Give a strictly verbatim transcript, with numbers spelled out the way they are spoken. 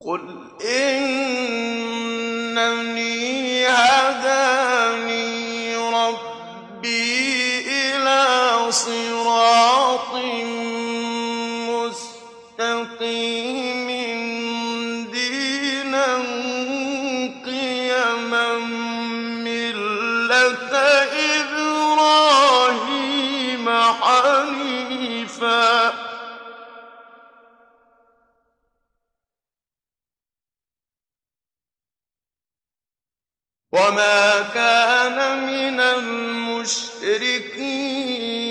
قُلْ إِنَّنِي هَدَانِي رَبِّي إِلَىٰ صِرَاطٍ مُّسْتَقِيمٍ دِينًا قِيَمًا مِّلَّةَ إِبْرَاهِيمَ حَنِيفًا ۖ وَمَا كَانَ مِنَ الْمُشْرِكِينَ